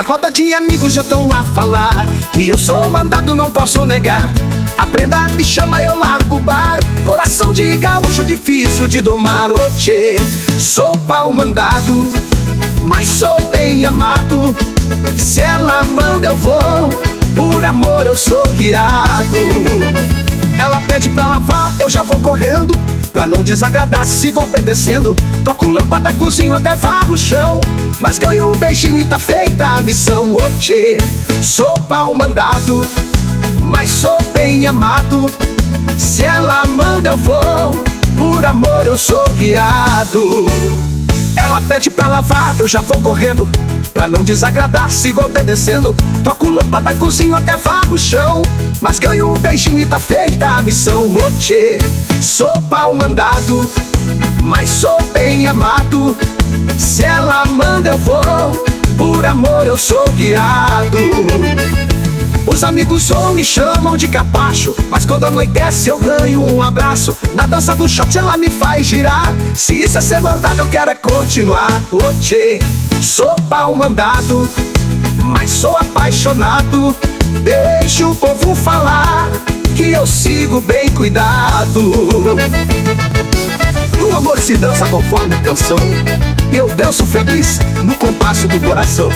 roda de amigos já estão a falar que eu sou mandado, não posso negar. Aprenda, me chama, eu largo o bar. Coração de gaúcho difícil de domar. Oxê, sou pau mandado, mas sou bem amado. Se ela manda eu vou, por amor eu sou guiado. Ela pede pra lavar, eu já vou correndo, pra não desagradar, sigo obedecendo. Toco lâmpada, cozinho até varro o chão, mas ganho um beijinho e tá feita a missão. Oxê, sou pau mandado, mas sou bem amado. Se ela manda eu vou, por amor eu sou guiado. Ela pede pra lavar, eu já vou correndo, pra não desagradar, sigo obedecendo. Toco lâmpada, cozinho até varro o chão, mas ganho um beijinho e tá feita a missão. Oxê, sou pau mandado, mas sou bem amado. Se ela manda eu vou, por amor eu sou guiado. Os amigos só me chamam de capacho, mas quando anoitece eu ganho um abraço. Na dança do shot ela me faz girar, se isso é ser mandado eu quero é continuar. Oxê, sou pau mandado, mas sou apaixonado. Deixa o povo falar, que eu sigo bem cuidado. O amor se dança conforme a canção, eu danço feliz no compasso do coração.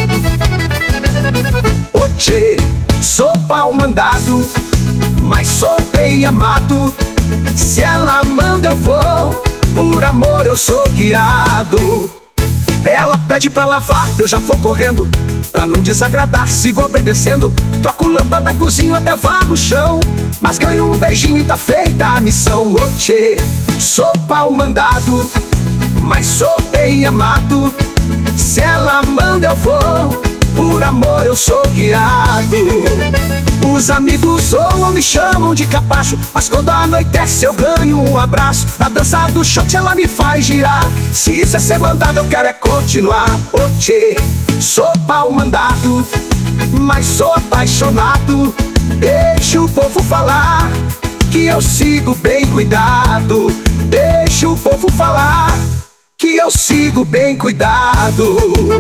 Oxê, sou pau mandado, mas sou bem amado. Se ela manda eu vou, por amor eu sou guiado. Ela pede pra lavar, eu já vou correndo, pra não desagradar, sigo obedecendo. Toco lâmpada, cozinho até varro o chão, mas ganho um beijinho e tá feita a missão. Oxê, sou pau mandado, mas sou bem amado. Se ela manda eu vou, por amor eu sou guiado. Os amigos zoam, me chamam de capacho, mas quando anoitece eu ganho um abraço. Na dança do shot ela me faz girar, se isso é ser mandado eu quero é continuar. Oxê, sou pau mandado, mas sou apaixonado. Deixa o povo falar, que eu sigo bem cuidado. Deixa o povo falar, que eu sigo bem cuidado.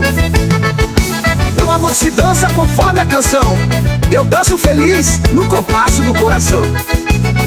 O amor se dança conforme a canção, eu danço feliz no compasso do coração.